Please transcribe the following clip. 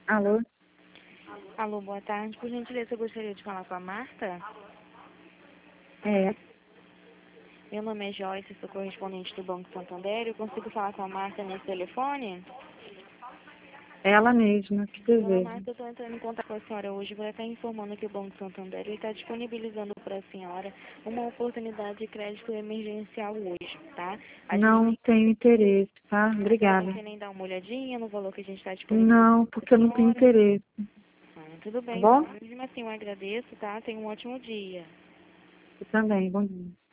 Alô? Alô, boa tarde. Por gentileza, eu gostaria de falar com a Marta. É, Meu nome é Joyce, sou correspondente do Banco Santander. Eu consigo falar com a Marta nesse telefone? ela mesma que Dona deseja. Marta, eu estou entrando em contato com a senhora hoje. Vou estar informando que o Banco Santander está disponibilizando para a senhora uma oportunidade de crédito emergencial hoje, tá? A gente Não nem, tenho interesse, tá? a senhora não Obrigada. quer nem dar uma olhadinha no valor que a gente está disponibilizando Não, para porque eu a não tenho senhora. interesse, Tudo tá bem, bom? então. Mesmo assim, eu agradeço, tá? Tenha um ótimo dia. Eu também, bom dia.